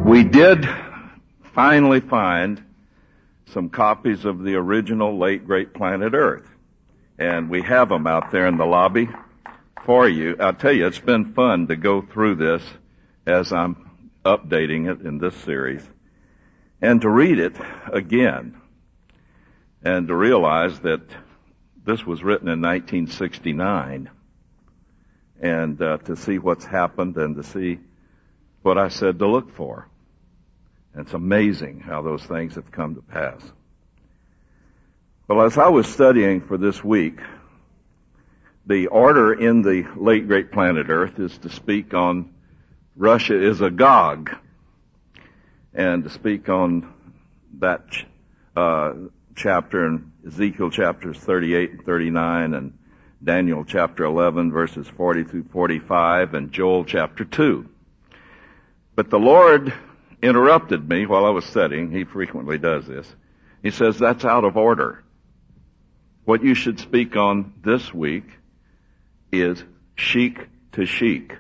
We did finally find some copies of the original late great Planet Earth, and we have them out there in the lobby for you. I'll tell you, it's been fun to go through this as I'm updating it in this series, and to read it again, and to realize that this was written in 1969, and to see what's happened and to see what I said to look for. And it's amazing how those things have come to pass. Well, as I was studying for this week, the order in the late great Planet Earth is to speak on Russia is a Gog, and to speak on that chapter in Ezekiel chapters 38 and 39, and Daniel chapter 11 verses 40 through 45, and Joel chapter 2. But the Lord interrupted me while I was studying. He frequently does this. He says, that's out of order. What you should speak on this week is Sheik to Sheik.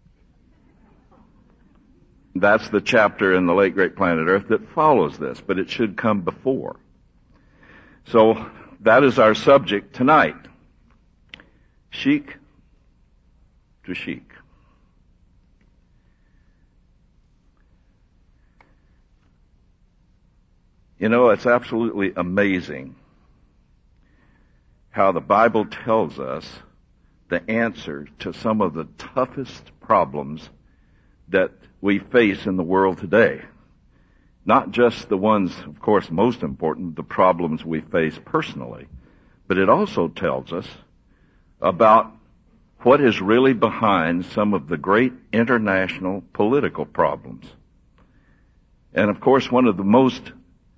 That's the chapter in the late great Planet Earth that follows this, but it should come before. So that is our subject tonight. Sheik to Sheik. You know, it's absolutely amazing how the Bible tells us the answer to some of the toughest problems that we face in the world today. Not just the ones, of course, most important, the problems we face personally, but it also tells us about what is really behind some of the great international political problems. And of course, one of the most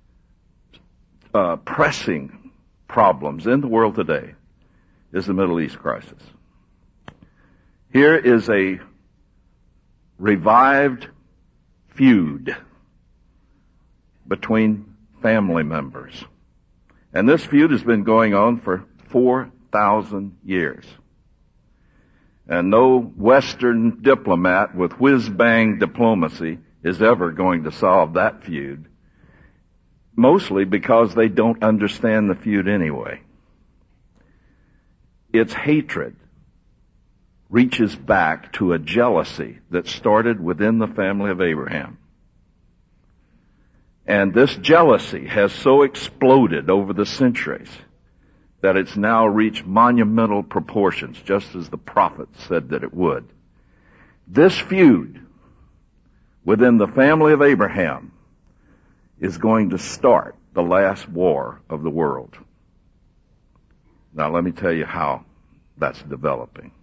pressing problems in the world today is the Middle East crisis. Here is a revived feud between family members. And this feud has been going on for 4,000 years. And no Western diplomat with whiz-bang diplomacy is ever going to solve that feud. Mostly because they don't understand the feud anyway. Its hatred reaches back to a jealousy that started within the family of Abraham. And this jealousy has so exploded over the centuries that it's now reached monumental proportions, just as the prophets said that it would. This feud within the family of Abraham is going to start the last war of the world. Now let me tell you how that's developing.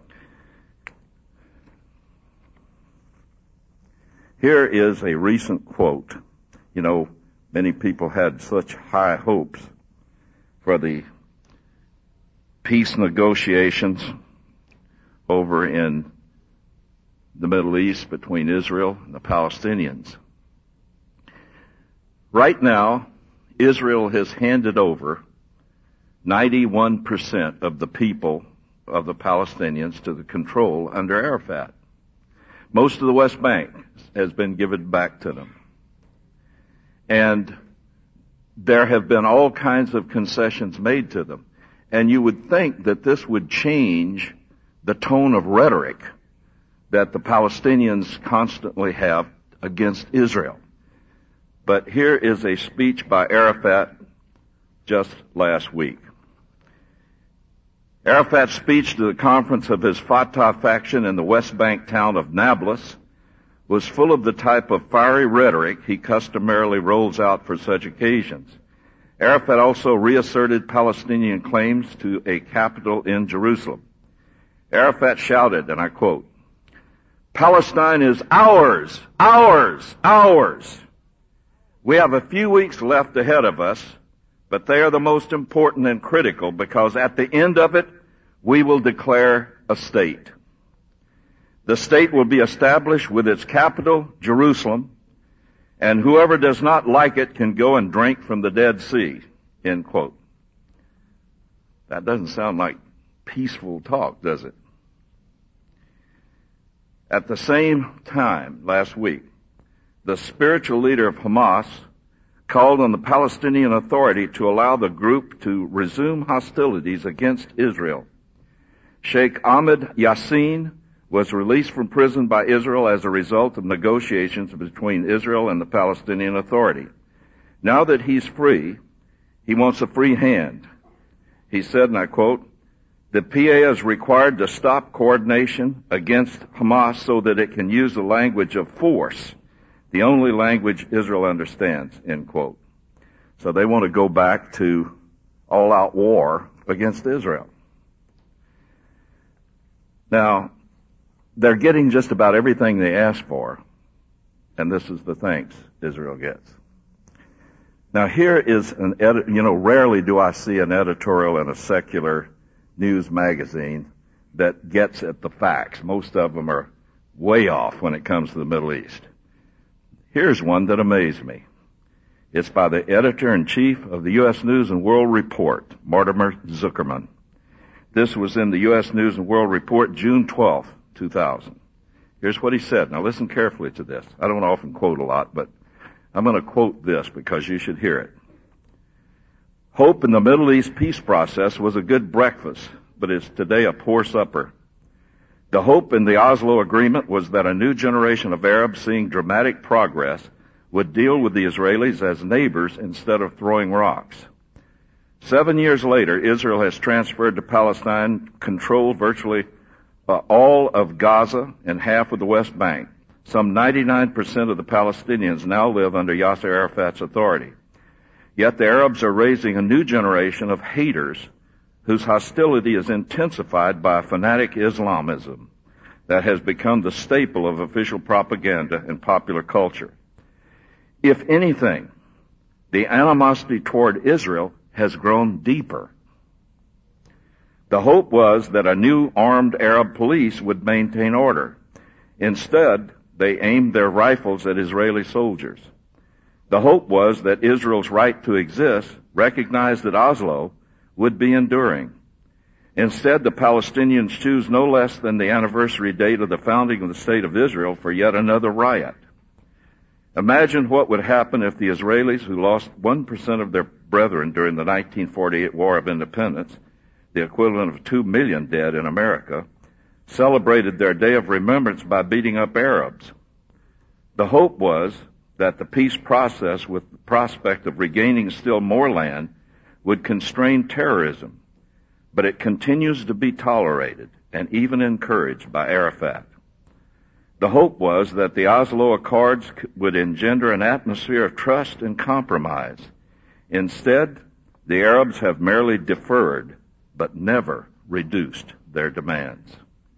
Here is a recent quote. You know, many people had such high hopes for the peace negotiations over in the Middle East between Israel and the Palestinians. Right now, Israel has handed over 91% of the people of the Palestinians to the control under Arafat. Most of the West Bank has been given back to them. And there have been all kinds of concessions made to them. And you would think that this would change the tone of rhetoric that the Palestinians constantly have against Israel. But here is a speech by Arafat just last week. Arafat's speech to the conference of his Fatah faction in the West Bank town of Nablus was full of the type of fiery rhetoric he customarily rolls out for such occasions. Arafat also reasserted Palestinian claims to a capital in Jerusalem. Arafat shouted, and I quote, "Palestine is ours, ours, ours. We have a few weeks left ahead of us, but they are the most important and critical because at the end of it, we will declare a state. The state will be established with its capital, Jerusalem, and whoever does not like it can go and drink from the Dead Sea," end quote. That doesn't sound like peaceful talk, does it? At the same time, last week, the spiritual leader of Hamas, called on the Palestinian Authority to allow the group to resume hostilities against Israel. Sheikh Ahmed Yassin was released from prison by Israel as a result of negotiations between Israel and the Palestinian Authority. Now that he's free, he wants a free hand. He said, and I quote, "The PA is required to stop coordination against Hamas so that it can use the language of force, the only language Israel understands," end quote. So they want to go back to all-out war against Israel. Now, they're getting just about everything they asked for, and this is the thanks Israel gets. Now here is rarely do I see an editorial in a secular news magazine that gets at the facts. Most of them are way off when it comes to the Middle East. Here's one that amazed me. It's by the editor-in-chief of the U.S. News and World Report, Mortimer Zuckerman. This was in the U.S. News and World Report, June 12, 2000. Here's what he said. Now listen carefully to this. I don't often quote a lot, but I'm going to quote this because you should hear it. "Hope in the Middle East peace process was a good breakfast, but is today a poor supper. The hope in the Oslo Agreement was that a new generation of Arabs seeing dramatic progress would deal with the Israelis as neighbors instead of throwing rocks. 7 years later, Israel has transferred to Palestine control virtually all of Gaza and half of the West Bank. Some 99% of the Palestinians now live under Yasser Arafat's authority. Yet the Arabs are raising a new generation of haters whose hostility is intensified by fanatic Islamism that has become the staple of official propaganda and popular culture. If anything, the animosity toward Israel has grown deeper. The hope was that a new armed Arab police would maintain order. Instead, they aimed their rifles at Israeli soldiers. The hope was that Israel's right to exist, recognized at Oslo, would be enduring. Instead, the Palestinians choose no less than the anniversary date of the founding of the State of Israel for yet another riot. Imagine what would happen if the Israelis, who lost 1% of their brethren during the 1948 War of Independence, the equivalent of 2 million dead in America, celebrated their day of remembrance by beating up Arabs. The hope was that the peace process, with the prospect of regaining still more land, would constrain terrorism, but it continues to be tolerated and even encouraged by Arafat. The hope was that the Oslo Accords would engender an atmosphere of trust and compromise. Instead, the Arabs have merely deferred, but never reduced their demands.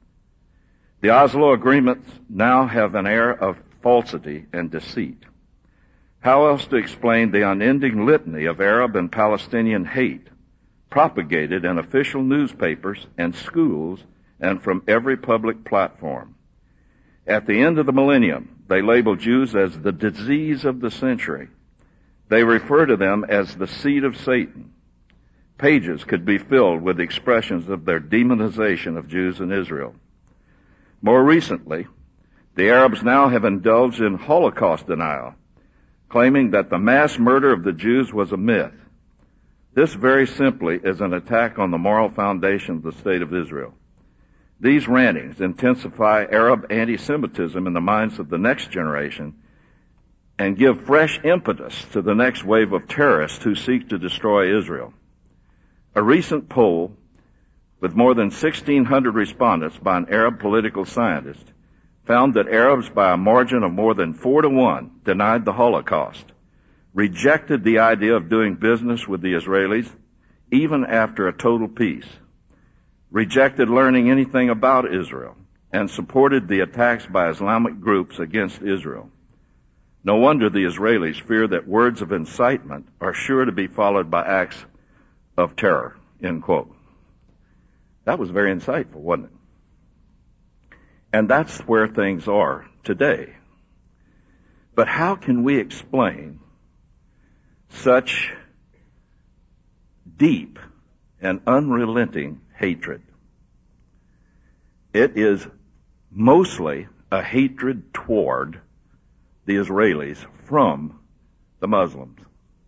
The Oslo agreements now have an air of falsity and deceit. How else to explain the unending litany of Arab and Palestinian hate propagated in official newspapers and schools and from every public platform? At the end of the millennium, they label Jews as the disease of the century. They refer to them as the seed of Satan. Pages could be filled with expressions of their demonization of Jews in Israel. More recently, the Arabs now have indulged in Holocaust denial, claiming that the mass murder of the Jews was a myth. This very simply is an attack on the moral foundation of the State of Israel. These rantings intensify Arab anti-Semitism in the minds of the next generation and give fresh impetus to the next wave of terrorists who seek to destroy Israel. A recent poll with more than 1,600 respondents by an Arab political scientist found that Arabs, by a margin of more than 4-1, denied the Holocaust, rejected the idea of doing business with the Israelis even after a total peace, rejected learning anything about Israel, and supported the attacks by Islamic groups against Israel. No wonder the Israelis fear that words of incitement are sure to be followed by acts of terror, end quote. That was very insightful, wasn't it? And that's where things are today. But how can we explain such deep and unrelenting hatred? It is mostly a hatred toward the Israelis from the Muslims.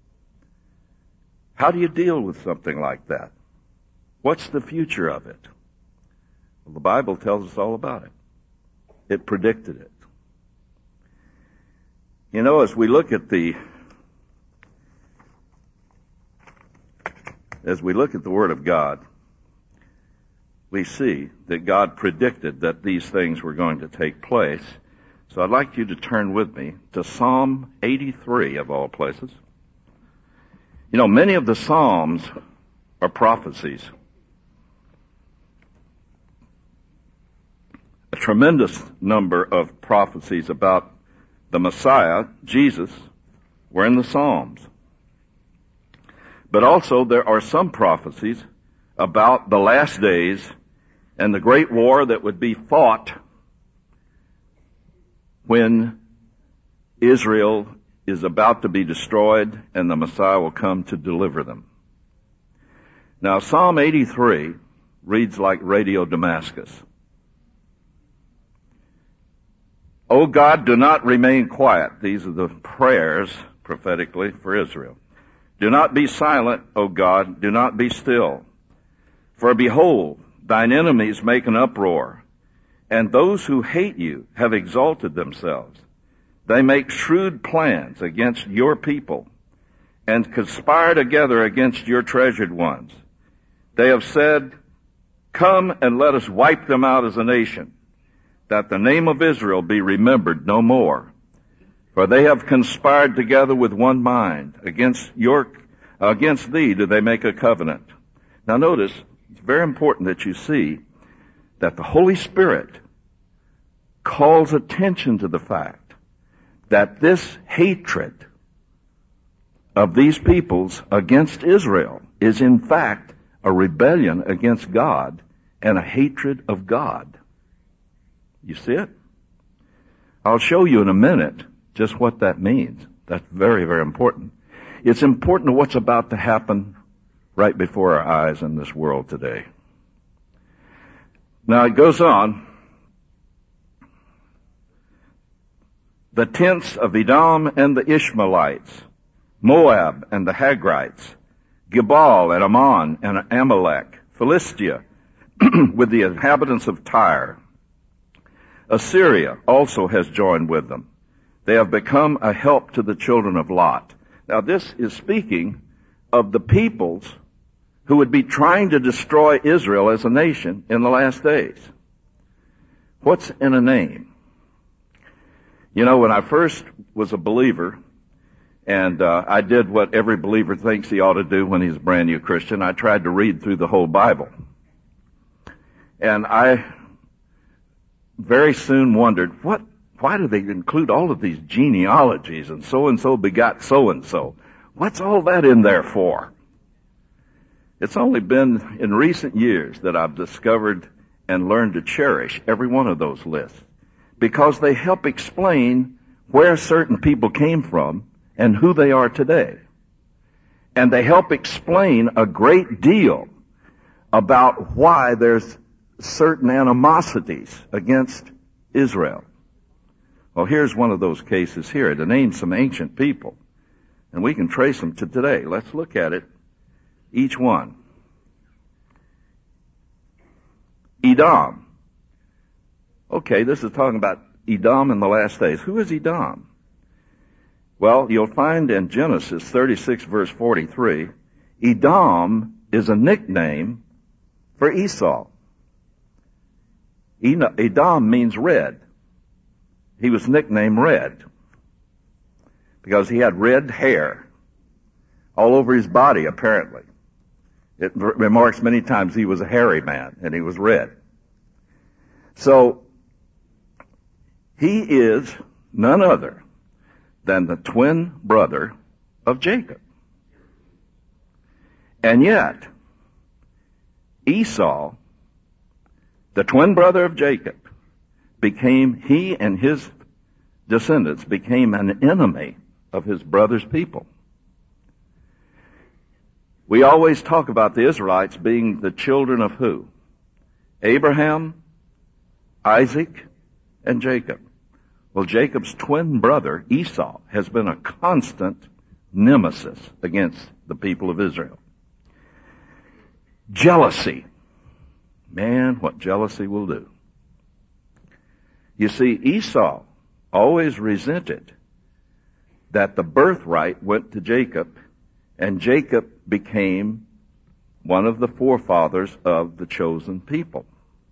How do you deal with something like that? What's the future of it? Well, the Bible tells us all about it. It predicted it. You know, as we look at the Word of God, we see that God predicted that these things were going to take place. So I'd like you to turn with me to Psalm 83, of all places. You know, many of the Psalms are prophecies. A tremendous number of prophecies about the Messiah, Jesus, were in the Psalms. But also there are some prophecies about the last days and the great war that would be fought when Israel is about to be destroyed and the Messiah will come to deliver them. Now, Psalm 83 reads like Radio Damascus. O God, do not remain quiet. These are the prayers prophetically for Israel. Do not be silent, O God, do not be still. For behold, thine enemies make an uproar, and those who hate you have exalted themselves. They make shrewd plans against your people, and conspire together against your treasured ones. They have said, come and let us wipe them out as a nation, that the name of Israel be remembered no more. For they have conspired together with one mind. Against thee do they make a covenant. Now notice, it's very important that you see that the Holy Spirit calls attention to the fact that this hatred of these peoples against Israel is in fact a rebellion against God and a hatred of God. You see it? I'll show you in a minute just what that means. That's very, very important. It's important to what's about to happen right before our eyes in this world today. Now it goes on. The tents of Edom and the Ishmaelites, Moab and the Hagrites, Gebal and Ammon and Amalek, Philistia with the inhabitants of Tyre. Assyria also has joined with them. They have become a help to the children of Lot. Now this is speaking of the peoples who would be trying to destroy Israel as a nation in the last days. What's in a name? You know, when I first was a believer, and I did what every believer thinks he ought to do when he's a brand new Christian, I tried to read through the whole Bible. And I very soon wondered, why do they include all of these genealogies and so begot so-and-so? What's all that in there for? It's only been in recent years that I've discovered and learned to cherish every one of those lists, because they help explain where certain people came from and who they are today. And they help explain a great deal about why there's certain animosities against Israel. Well, here's one of those cases here to name some ancient people, and we can trace them to today. Let's look at it, each one. Edom. Okay, this is talking about Edom in the last days. Who is Edom? Well, you'll find in Genesis 36 verse 43, Edom is a nickname for Esau. Edom means red. He was nicknamed Red because he had red hair all over his body, apparently. It remarks many times he was a hairy man and he was red. So he is none other than the twin brother of Jacob. And yet, Esau, the twin brother of Jacob, he and his descendants became an enemy of his brother's people. We always talk about the Israelites being the children of who? Abraham, Isaac, and Jacob. Well, Jacob's twin brother, Esau, has been a constant nemesis against the people of Israel. Jealousy. Man, what jealousy will do. You see, Esau always resented that the birthright went to Jacob, and Jacob became one of the forefathers of the chosen people.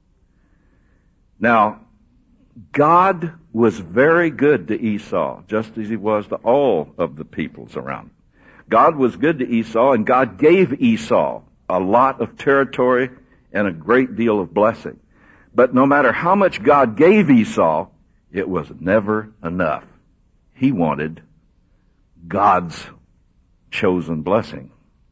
Now, God was very good to Esau, just as he was to all of the peoples around. God was good to Esau, and God gave Esau a lot of territory and a great deal of blessing. But no matter how much God gave Esau, it was never enough. He wanted God's chosen blessing.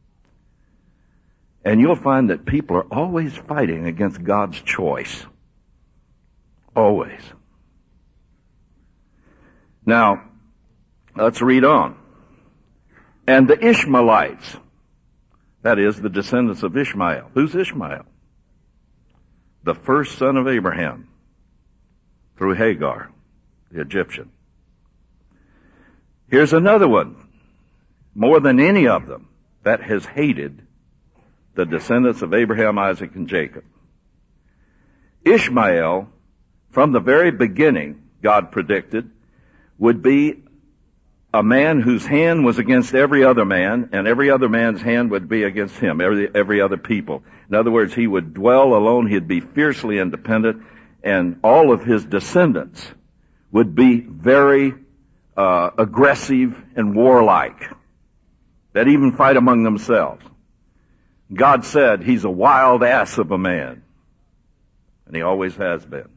And you'll find that people are always fighting against God's choice. Always. Now, let's read on. And the Ishmaelites, that is, the descendants of Ishmael. Who's Ishmael? The first son of Abraham through Hagar, the Egyptian. Here's another one, more than any of them, that has hated the descendants of Abraham, Isaac, and Jacob. Ishmael, from the very beginning, God predicted, would be a man whose hand was against every other man, and every other man's hand would be against him, every other people. In other words, he would dwell alone, he'd be fiercely independent, and all of his descendants would be very aggressive and warlike. They'd even fight among themselves. God said he's a wild ass of a man, and he always has been.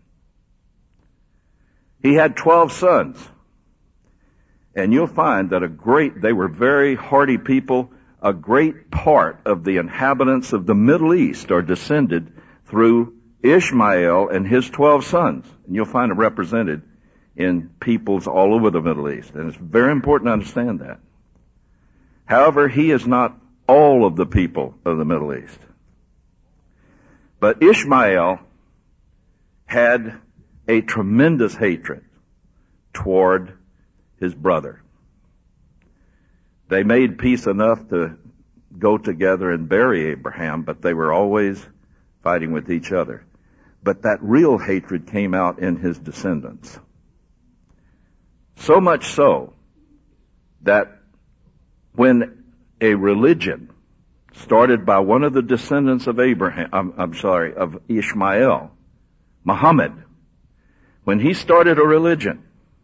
He had 12 sons. And you'll find that they were very hardy people. A great part of the inhabitants of the Middle East are descended through Ishmael and his 12 sons. And you'll find it represented in peoples all over the Middle East. And it's very important to understand that. However, he is not all of the people of the Middle East. But Ishmael had a tremendous hatred toward his brother. They made peace enough to go together and bury Abraham, but they were always fighting with each other. But that real hatred came out in his descendants. So much so that when a religion started by one of the descendants of of Ishmael, Muhammad, when he started a religion,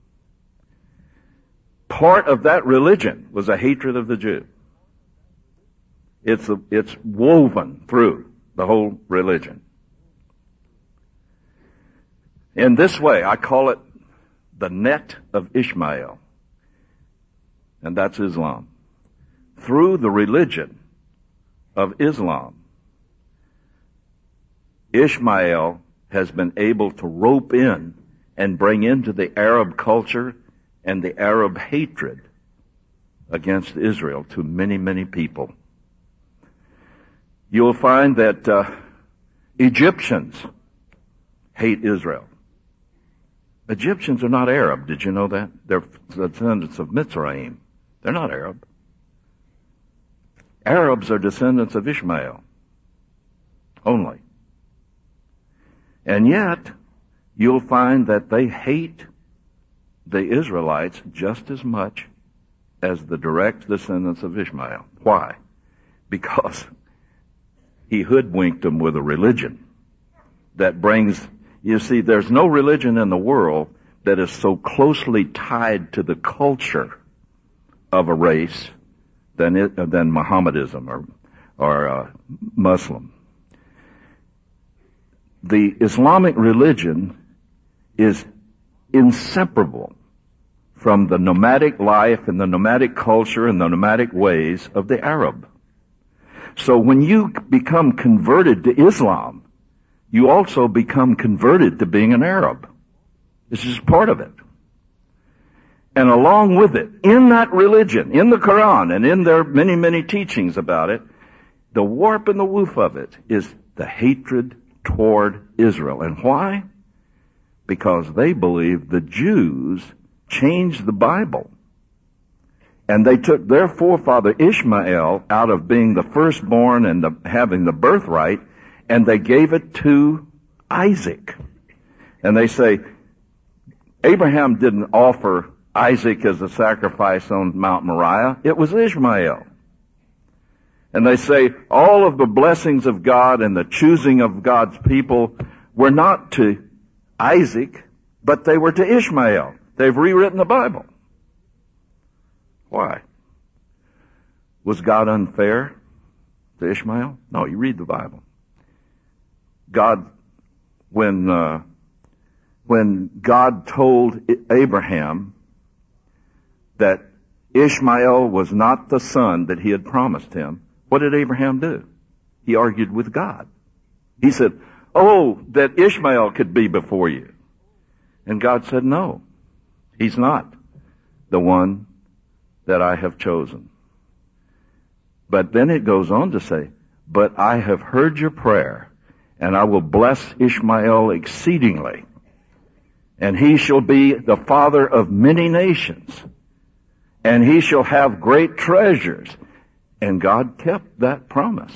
part of that religion was a hatred of the Jew. It's woven through the whole religion. In this way, I call it the net of Ishmael. And that's Islam. Through the religion of Islam, Ishmael has been able to rope in and bring into the Arab culture and the Arab hatred against Israel to many, many people. You'll find that Egyptians hate Israel. Egyptians are not Arab. Did you know that? They're descendants of Mitzrayim. They're not Arab. Arabs are descendants of Ishmael only. And yet, you'll find that they hate the Israelites just as much as the direct descendants of Ishmael. Why? Because he hoodwinked them with a religion that brings, you see, there's no religion in the world that is so closely tied to the culture of a race than Mohammedanism or Muslim. The Islamic religion is inseparable from the nomadic life and the nomadic culture and the nomadic ways of the Arab. So when you become converted to Islam, you also become converted to being an Arab. This is part of it. And along with it, in that religion, in the Quran, and in their many, many teachings about it, the warp and the woof of it is the hatred toward Israel. And why? because they believed the Jews changed the Bible. And they took their forefather Ishmael out of being the firstborn and having the birthright, and they gave it to Isaac. And they say, Abraham didn't offer Isaac as a sacrifice on Mount Moriah. It was Ishmael. And they say all of the blessings of God and the choosing of God's people were not to Isaac, but they were to Ishmael. They've rewritten the Bible. Why? Was God unfair to Ishmael? No, you read the Bible. God, when God told Abraham that Ishmael was not the son that he had promised him, what did Abraham do? He argued with God. He said, oh, that Ishmael could be before you. And God said, no, he's not the one that I have chosen. But then it goes on to say, but I have heard your prayer, and I will bless Ishmael exceedingly, and he shall be the father of many nations, and he shall have great treasures. And God kept that promise.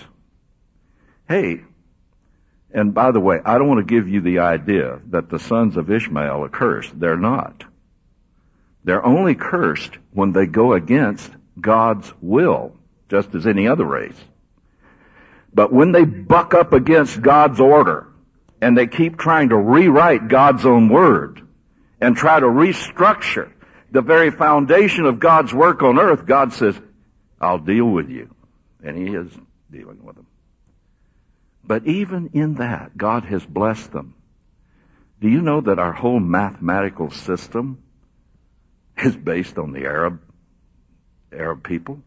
Hey, and by the way, I don't want to give you the idea that the sons of Ishmael are cursed. They're not. They're only cursed when they go against God's will, just as any other race. But when they buck up against God's order, and they keep trying to rewrite God's own word, and try to restructure the very foundation of God's work on earth, God says, I'll deal with you. And he is dealing with them. But even in that, God has blessed them. Do you know that our whole mathematical system is based on the Arab people?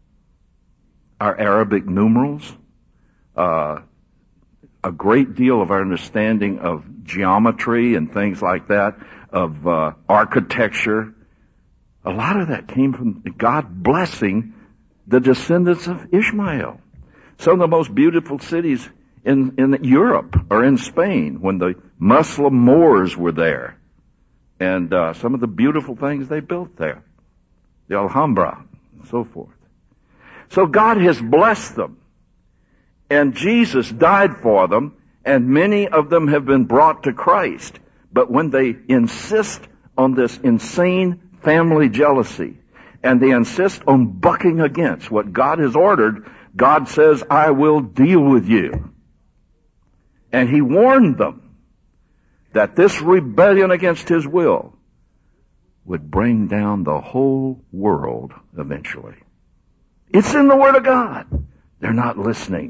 Our Arabic numerals, a great deal of our understanding of geometry and things like that, of architecture, a lot of that came from God blessing the descendants of Ishmael. Some of the most beautiful cities in Europe are in Spain when the Muslim Moors were there. And some of the beautiful things they built there. The Alhambra and so forth. So God has blessed them. And Jesus died for them. And many of them have been brought to Christ. But when they insist on this insane family jealousy, and they insist on bucking against what God has ordered, God says, I will deal with you. And he warned them that this rebellion against his will would bring down the whole world eventually. It's in the Word of God. They're not listening.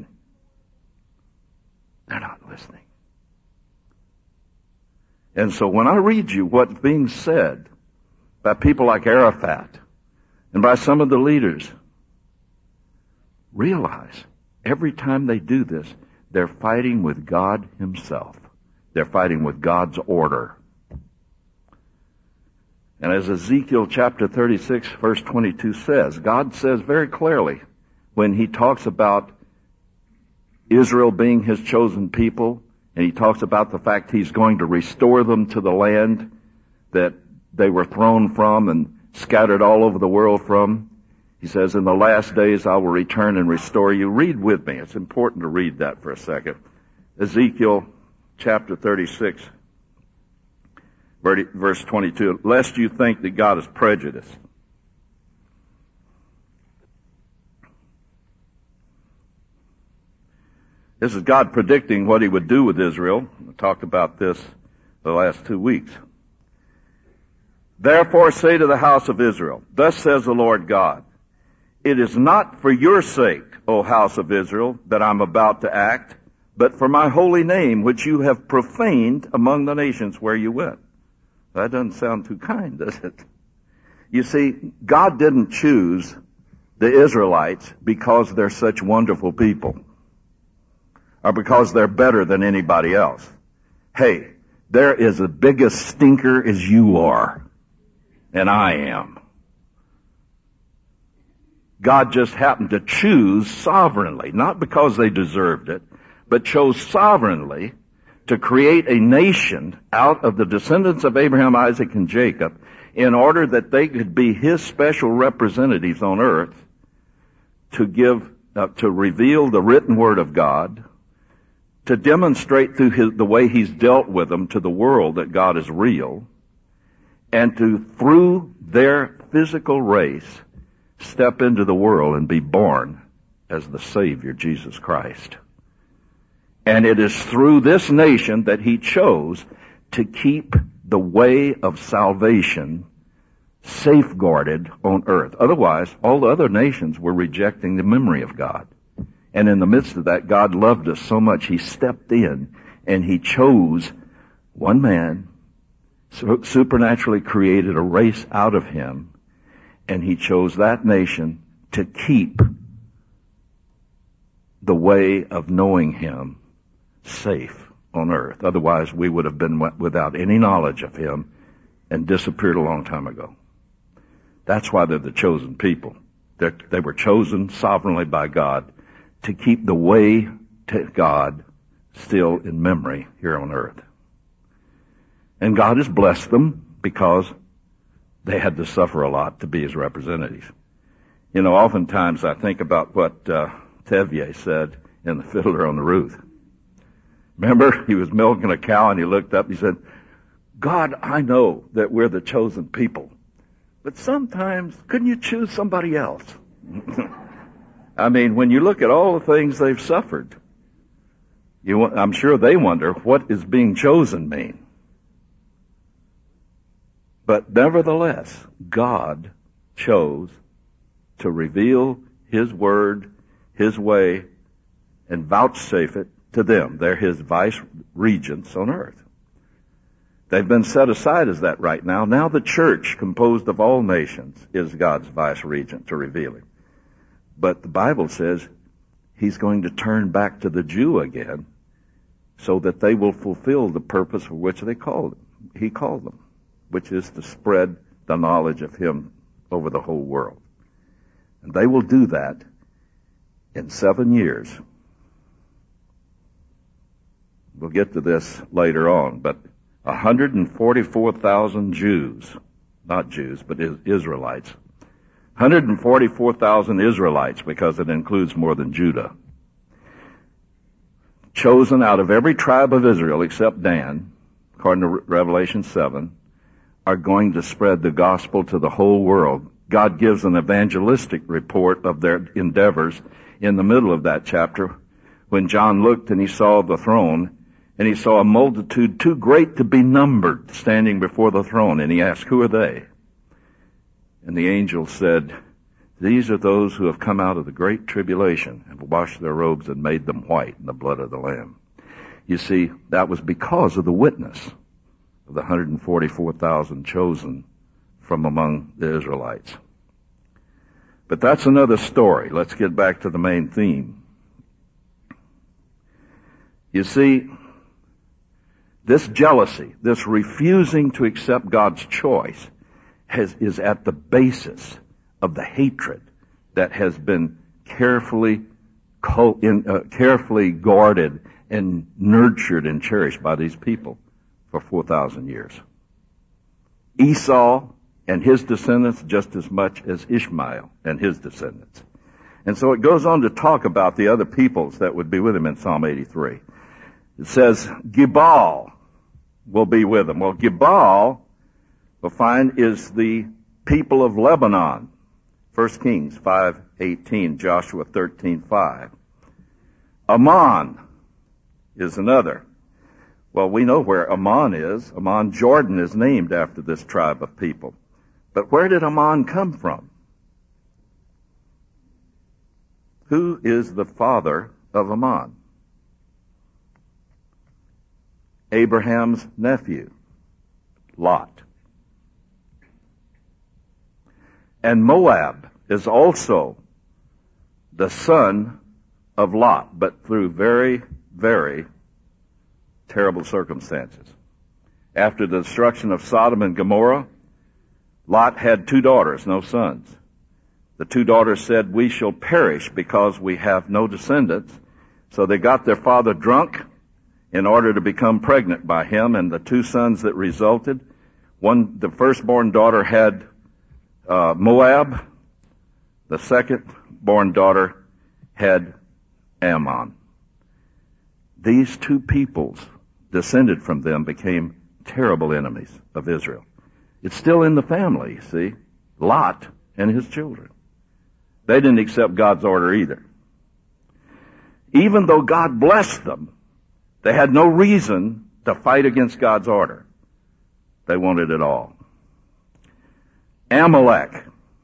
They're not listening. And so when I read you what's being said by people like Arafat, and by some of the leaders, realize every time they do this, they're fighting with God himself. They're fighting with God's order. And as Ezekiel chapter 36 verse 22 says, God says very clearly when he talks about Israel being his chosen people, and he talks about the fact he's going to restore them to the land that they were thrown from and scattered all over the world from. He says, in the last days I will return and restore you. Read with me. It's important to read that for a second. Ezekiel chapter 36, verse 22. Lest you think that God is prejudiced. This is God predicting what he would do with Israel. I talked about this the last 2 weeks. Therefore say to the house of Israel, thus says the Lord God, it is not for your sake, O house of Israel, that I'm about to act, but for my holy name, which you have profaned among the nations where you went. That doesn't sound too kind, does it? You see, God didn't choose the Israelites because they're such wonderful people, or because they're better than anybody else. Hey, they're as big a stinker as you are. And I am. God just happened to choose sovereignly, not because they deserved it, but chose sovereignly to create a nation out of the descendants of Abraham, Isaac, and Jacob in order that they could be his special representatives on earth to reveal the written word of God, to demonstrate through the way he's dealt with them to the world that God is real, and to, through their physical race, step into the world and be born as the Savior, Jesus Christ. And it is through this nation that he chose to keep the way of salvation safeguarded on earth. Otherwise, all the other nations were rejecting the memory of God. And in the midst of that, God loved us so much, he stepped in and he chose one man, supernaturally created a race out of him, and he chose that nation to keep the way of knowing him safe on earth. Otherwise, we would have been without any knowledge of him and disappeared a long time ago. That's why they're the chosen people. They were chosen sovereignly by God to keep the way to God still in memory here on earth. And God has blessed them because they had to suffer a lot to be his representatives. You know, oftentimes I think about what Tevye said in The Fiddler on the Roof. Remember, he was milking a cow and he looked up and he said, God, I know that we're the chosen people, but sometimes couldn't you choose somebody else? I mean, when you look at all the things they've suffered, I'm sure they wonder, what does being chosen mean? But nevertheless, God chose to reveal his word, his way, and vouchsafe it to them. They're his vice regents on earth. They've been set aside as that right now. Now the church, composed of all nations, is God's vice regent to reveal him. But the Bible says he's going to turn back to the Jew again so that they will fulfill the purpose for which he called them, which is to spread the knowledge of him over the whole world. And they will do that in 7 years. We'll get to this later on, but 144,000 Jews, not Jews, but Israelites. 144,000 Israelites, because it includes more than Judah, chosen out of every tribe of Israel except Dan, according to Revelation 7, are going to spread the gospel to the whole world. God gives an evangelistic report of their endeavors in the middle of that chapter when John looked and he saw the throne and he saw a multitude too great to be numbered standing before the throne, and he asked, who are they? And the angel said, these are those who have come out of the great tribulation and washed their robes and made them white in the blood of the Lamb. You see, that was because of the witness of the 144,000 chosen from among the Israelites. But that's another story. Let's get back to the main theme. You see, this jealousy, this refusing to accept God's choice is at the basis of the hatred that has been carefully guarded and nurtured and cherished by these people for 4,000 years. Esau and his descendants just as much as Ishmael and his descendants. And so it goes on to talk about the other peoples that would be with him in Psalm 83. It says, Gebal will be with him. Well, Gebal, we'll find, is the people of Lebanon. 1 Kings 5:18, Joshua 13:5. Ammon is another. Well, we know where Ammon is. Ammon, Jordan, is named after this tribe of people. But where did Ammon come from? Who is the father of Ammon? Abraham's nephew, Lot. And Moab is also the son of Lot, but through very, very terrible circumstances. After the destruction of Sodom and Gomorrah, Lot had 2 daughters, no sons. The 2 daughters said, we shall perish because we have no descendants. So they got their father drunk in order to become pregnant by him, and the two sons that resulted, the firstborn daughter had Moab, the second-born daughter had Ammon. These two peoples descended from them became terrible enemies of Israel. It's still in the family, you see, Lot and his children. They didn't accept God's order either. Even though God blessed them, they had no reason to fight against God's order. They wanted it all. Amalek.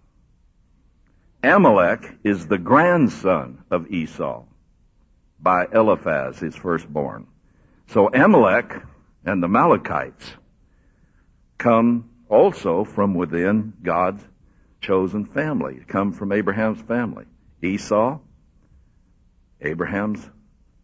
Amalek is the grandson of Esau by Eliphaz, his firstborn. So Amalek and the Amalekites come also from within God's chosen family, come from Abraham's family. Esau, Abraham's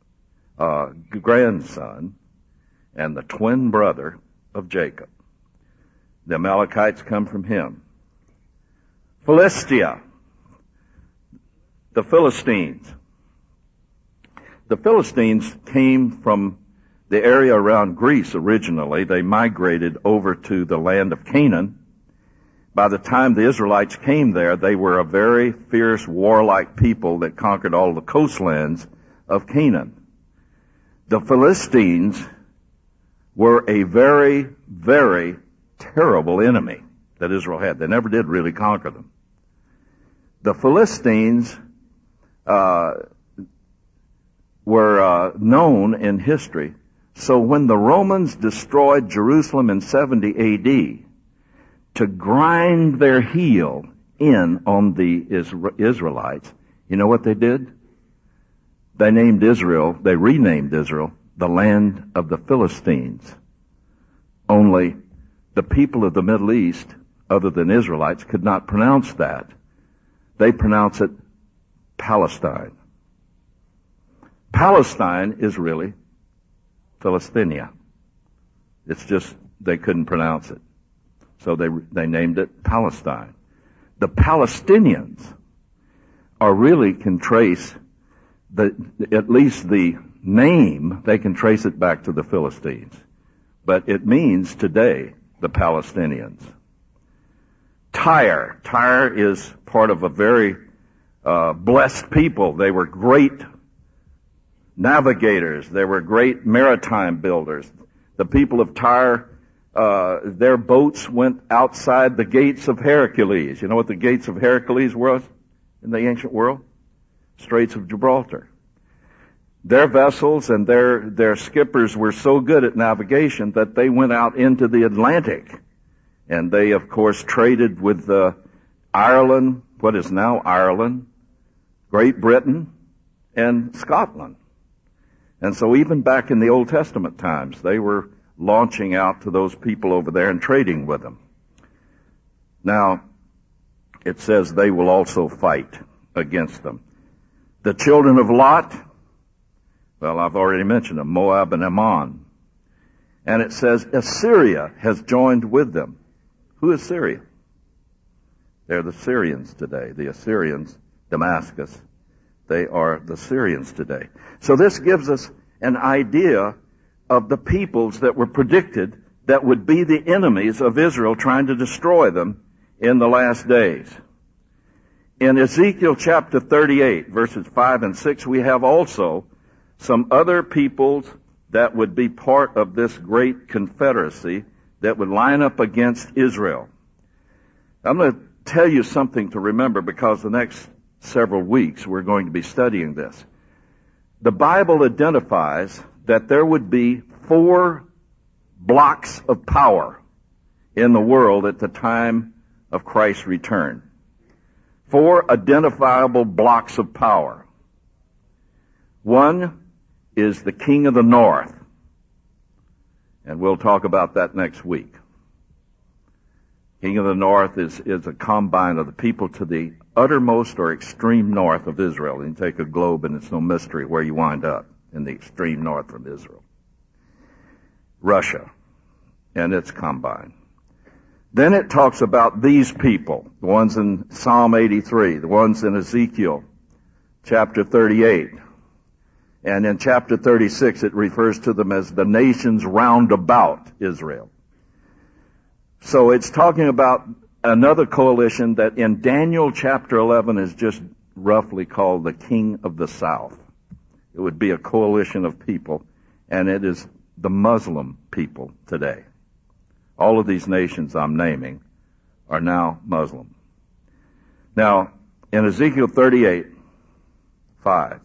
grandson, and the twin brother of Jacob. The Amalekites come from him. Philistia, the Philistines. The Philistines came from the area around Greece originally. They migrated over to the land of Canaan. By the time the Israelites came there, they were a very fierce, warlike people that conquered all the coastlands of Canaan. The Philistines were a very, very terrible enemy that Israel had. They never did really conquer them. The Philistines were known in history. So when the Romans destroyed Jerusalem in 70 A.D., to grind their heel in on the Israelites, you know what they did? They renamed Israel, the land of the Philistines. Only the people of the Middle East, other than Israelites, could not pronounce that. They pronounce it Palestine. Palestine is really Philistinia. It's just they couldn't pronounce it. So they named it Palestine. The Palestinians can trace at least the name, they can trace it back to the Philistines. But it means today the Palestinians. Tyre is part of a very blessed people. They were great navigators. They were great maritime builders. The people of Tyre, their boats went outside the gates of Hercules. You know what the gates of Hercules was in the ancient world? Straits of Gibraltar. Their vessels and their skippers were so good at navigation that they went out into the Atlantic. And they, of course, traded with Ireland, what is now Ireland, Great Britain, and Scotland. And so even back in the Old Testament times, they were launching out to those people over there and trading with them. Now, it says they will also fight against them. The children of Lot, well, I've already mentioned them, Moab and Ammon. And it says Assyria has joined with them. Who is Syria? They're the Syrians today. The Assyrians, Damascus, they are the Syrians today. So this gives us an idea of the peoples that were predicted that would be the enemies of Israel, trying to destroy them in the last days. In Ezekiel chapter 38, verses 5 and 6, we have also some other peoples that would be part of this great confederacy that would line up against Israel. I'm going to tell you something to remember, because the next several weeks we're going to be studying this. The Bible identifies that there would be 4 blocks of power in the world at the time of Christ's return. 4 identifiable blocks of power. One is the king of the north, and we'll talk about that next week. King of the north is a combine of the people to the uttermost or extreme north of Israel. You take a globe and it's no mystery where you wind up, in the extreme north from Israel. Russia and its combine. Then it talks about these people, the ones in Psalm 83, the ones in Ezekiel chapter 38. And in chapter 36, it refers to them as the nations round about Israel. So it's talking about another coalition that in Daniel chapter 11 is just roughly called the King of the South. It would be a coalition of people, and it is the Muslim people today. All of these nations I'm naming are now Muslim. Now, in Ezekiel 38:5,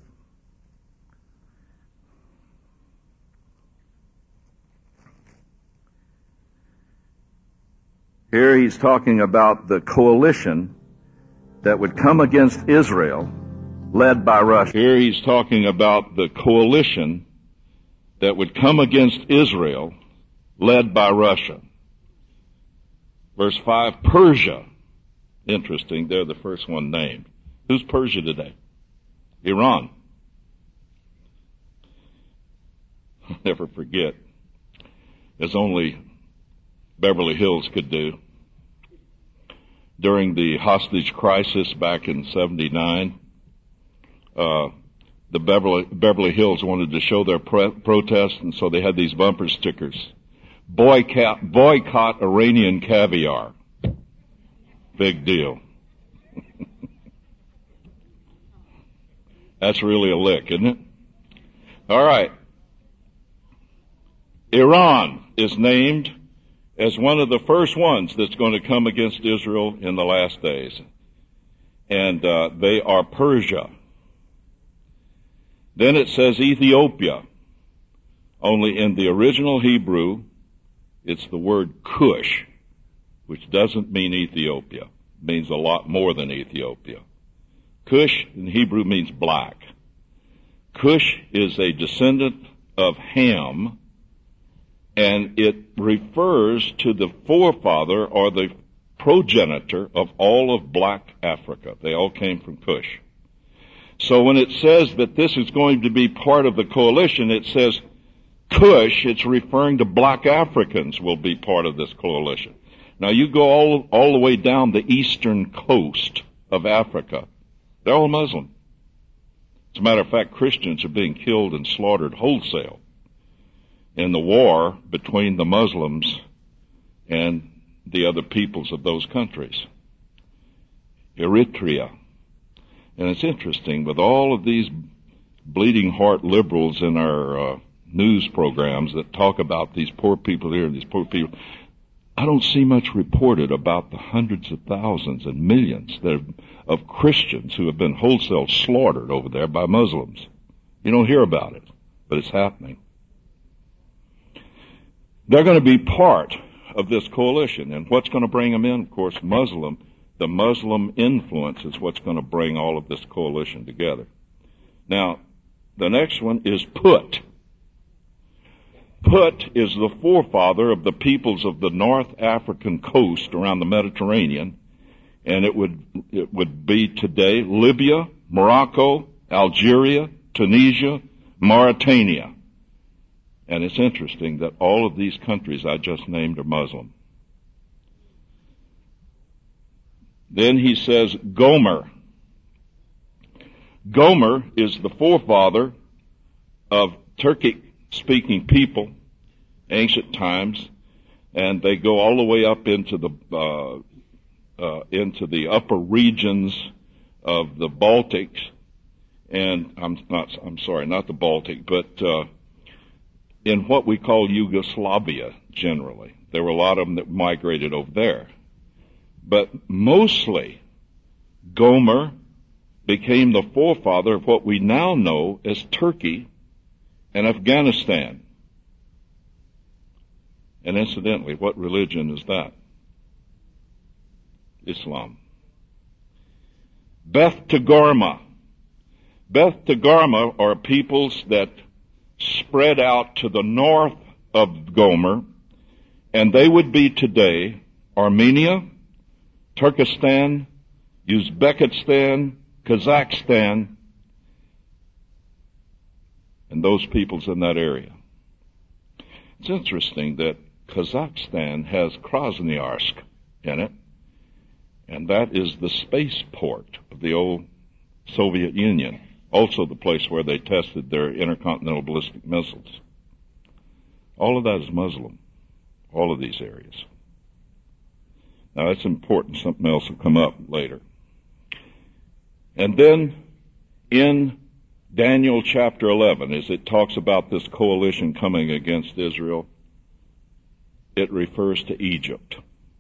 here he's talking about the coalition that would come against Israel, led by Russia. Here he's talking about the coalition that would come against Israel, led by Russia. Verse 5, Persia. Interesting, they're the first one named. Who's Persia today? Iran. I'll never forget, as only Beverly Hills could do. During the hostage crisis back in '79, the Beverly Hills wanted to show their protest, and so they had these bumper stickers. Boycott Iranian caviar. Big deal. That's really a lick, isn't it? All right. Iran is named as one of the first ones that's going to come against Israel in the last days. And they are Persia. Then it says Ethiopia. Only in the original Hebrew, it's the word Cush, which doesn't mean Ethiopia. It means a lot more than Ethiopia. Cush in Hebrew means black. Cush is a descendant of Ham, and it refers to the forefather or the progenitor of all of black Africa. They all came from Cush. So when it says that this is going to be part of the coalition, it says Cush, it's referring to black Africans will be part of this coalition. Now you go all the way down the eastern coast of Africa. They're all Muslim. As a matter of fact, Christians are being killed and slaughtered wholesale in the war between the Muslims and the other peoples of those countries. Eritrea. And it's interesting, with all of these bleeding heart liberals in our news programs that talk about these poor people here and these poor people, I don't see much reported about the hundreds of thousands and millions of Christians who have been wholesale slaughtered over there by Muslims. You don't hear about it, but it's happening. They're going to be part of this coalition, and what's going to bring them in? Of course, the Muslim influence is what's going to bring all of this coalition together. Now, the next one is Put. Put is the forefather of the peoples of the North African coast around the Mediterranean, and it would be today Libya, Morocco, Algeria, Tunisia, Mauritania. And it's interesting that all of these countries I just named are Muslim. Then he says Gomer. Gomer is the forefather of Turkic-speaking people, ancient times, and they go all the way up into the upper regions of the Baltics, and not the Baltic, but in what we call Yugoslavia generally. There were a lot of them that migrated over there. But mostly, Gomer became the forefather of what we now know as Turkey and Afghanistan. And incidentally, what religion is that? Islam. Beth Togarmah. Beth Togarmah are peoples that spread out to the north of Gomer, and they would be today Armenia, Turkestan, Uzbekistan, Kazakhstan, and those peoples in that area. It's interesting that Kazakhstan has Krasnoyarsk in it, and that is the spaceport of the old Soviet Union. Also the place where they tested their intercontinental ballistic missiles. All of that is Muslim, all of these areas. Now that's important. Something else will come up later. And then in Daniel chapter 11, as it talks about this coalition coming against Israel, it refers to Egypt.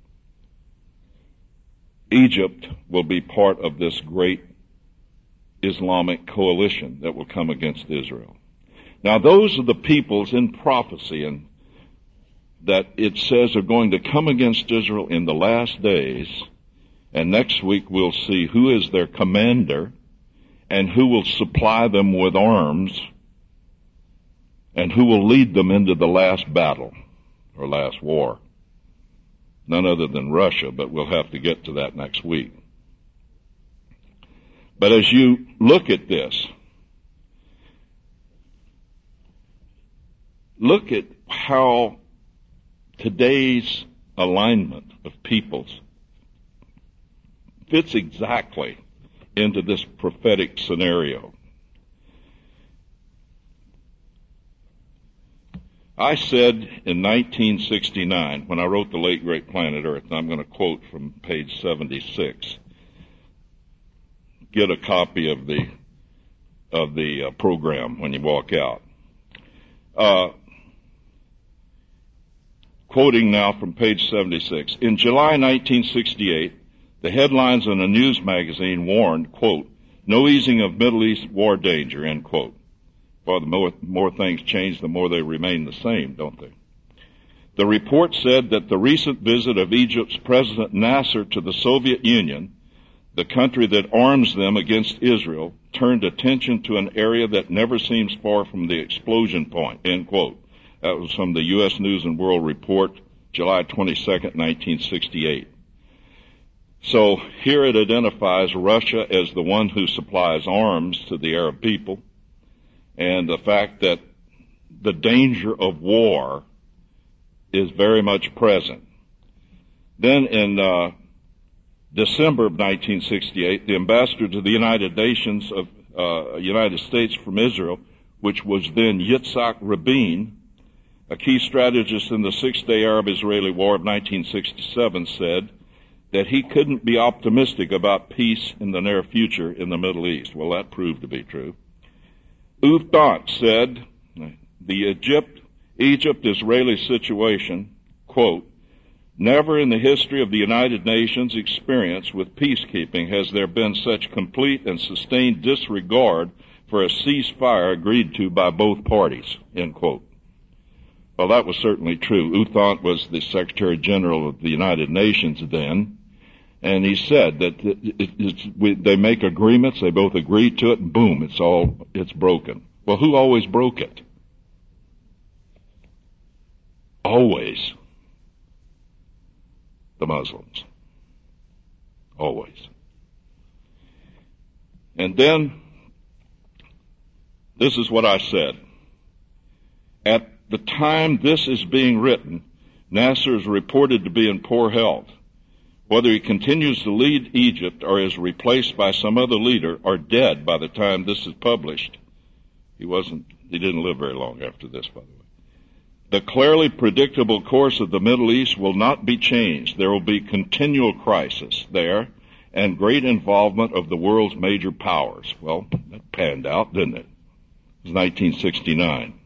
Egypt will be part of this great Islamic coalition that will come against Israel. Now those are the peoples in prophecy and that it says are going to come against Israel in the last days, and next week we'll see who is their commander and who will supply them with arms and who will lead them into the last battle or last war. None other than Russia, but we'll have to get to that next week. But as you look at this, look at how today's alignment of peoples fits exactly into this prophetic scenario. I said in 1969, when I wrote The Late Great Planet Earth, and I'm going to quote from page 76, get a copy of the program when you walk out. Quoting now from page 76. In July 1968, the headlines in a news magazine warned, quote, no easing of Middle East war danger, end quote. Well, the more things change, the more they remain the same, don't they? The report said that the recent visit of Egypt's President Nasser to the Soviet Union, the country that arms them against Israel, turned attention to an area that never seems far from the explosion point, end quote. That was from the U.S. News and World Report, July 22nd, 1968. So here it identifies Russia as the one who supplies arms to the Arab people, and the fact that the danger of war is very much present. Then in December of 1968, the ambassador to the United Nations of United States from Israel, which was then Yitzhak Rabin, a key strategist in the Six-Day Arab-Israeli War of 1967, said that he couldn't be optimistic about peace in the near future in the Middle East. Well, that proved to be true. U Thant said the Egypt-Israeli situation, quote, never in the history of the United Nations experience with peacekeeping has there been such complete and sustained disregard for a ceasefire agreed to by both parties, end quote. Well, that was certainly true. U Thant was the Secretary General of the United Nations then, and he said that they make agreements, they both agree to it, and boom, it's broken. Well, who always broke it? Always the Muslims. Always. And then, this is what I said. At the time this is being written, Nasser is reported to be in poor health. Whether he continues to lead Egypt or is replaced by some other leader or dead by the time this is published, he didn't live very long after this, by the way. The clearly predictable course of the Middle East will not be changed. There will be continual crisis there and great involvement of the world's major powers. Well, that panned out, didn't it? It was 1969.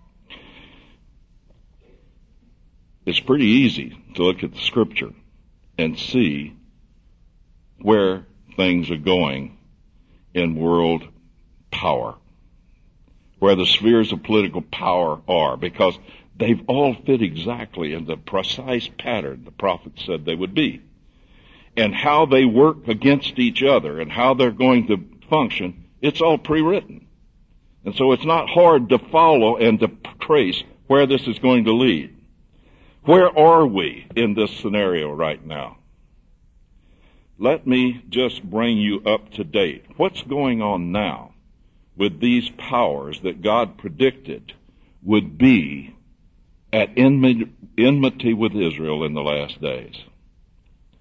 It's pretty easy to look at the scripture and see where things are going in world power, where the spheres of political power are, because they've all fit exactly in the precise pattern the prophet said they would be. And how they work against each other and how they're going to function, it's all pre-written. And so it's not hard to follow and to trace where this is going to lead. Where are we in this scenario right now? Let me just bring you up to date. What's going on now with these powers that God predicted would be at enmity with Israel in the last days?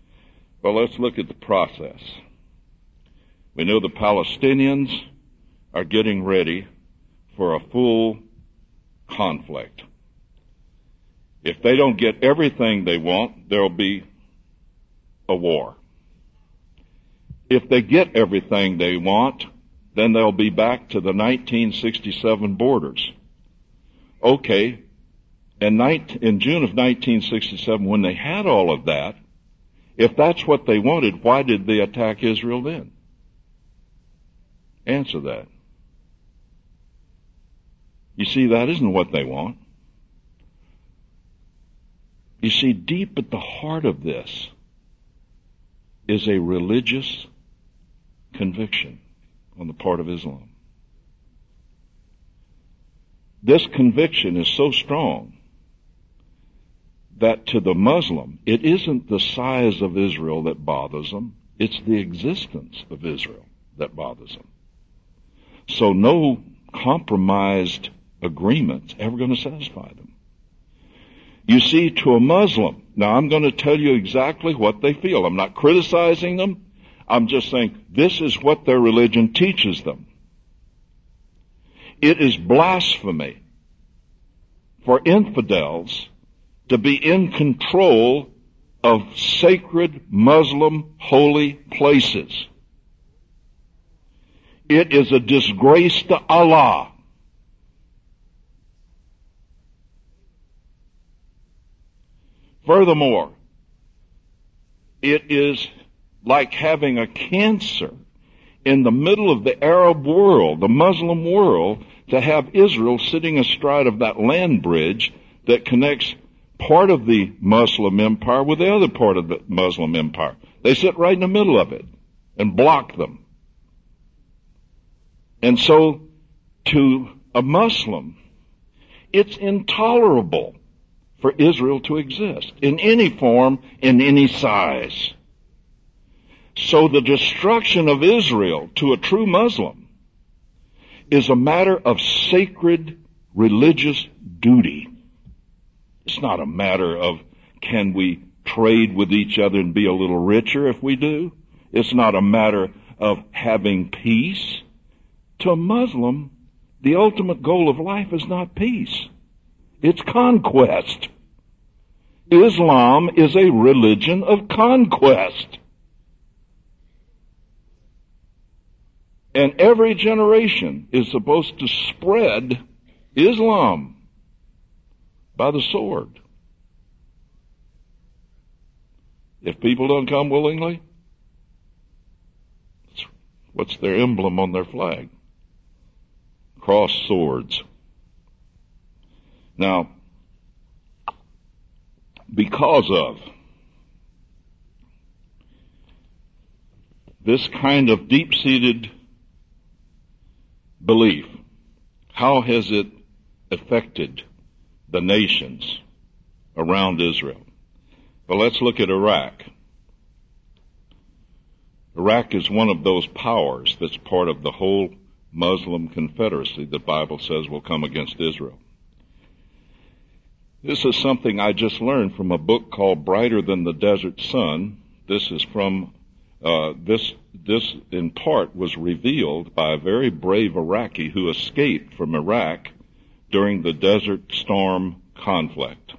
Well, let's look at the process. We know the Palestinians are getting ready for a full conflict. If they don't get everything they want, there'll be a war. If they get everything they want, then they'll be back to the 1967 borders. Okay, in June of 1967, when they had all of that, if that's what they wanted, why did they attack Israel then? Answer that. You see, that isn't what they want. You see, deep at the heart of this is a religious conviction on the part of Islam. This conviction is so strong that to the Muslim, it isn't the size of Israel that bothers them, it's the existence of Israel that bothers them. So no compromised agreement's ever going to satisfy them. You see, to a Muslim, now I'm going to tell you exactly what they feel. I'm not criticizing them. I'm just saying this is what their religion teaches them. It is blasphemy for infidels to be in control of sacred Muslim holy places. It is a disgrace to Allah. Furthermore, it is like having a cancer in the middle of the Arab world, the Muslim world, to have Israel sitting astride of that land bridge that connects part of the Muslim empire with the other part of the Muslim empire. They sit right in the middle of it and block them. And so, to a Muslim, it's intolerable for Israel to exist in any form, in any size. So the destruction of Israel to a true Muslim is a matter of sacred religious duty. It's not a matter of can we trade with each other and be a little richer if we do. It's not a matter of having peace. To a Muslim, the ultimate goal of life is not peace. It's conquest. Islam is a religion of conquest. And every generation is supposed to spread Islam by the sword. If people don't come willingly, what's their emblem on their flag? Cross swords. Now, because of this kind of deep-seated belief, how has it affected the nations around Israel? Well, let's look at Iraq. Iraq is one of those powers that's part of the whole Muslim confederacy the Bible says will come against Israel. This is something I just learned from a book called Brighter Than the Desert Sun. This is from, this in part was revealed by a very brave Iraqi who escaped from Iraq during the Desert Storm conflict.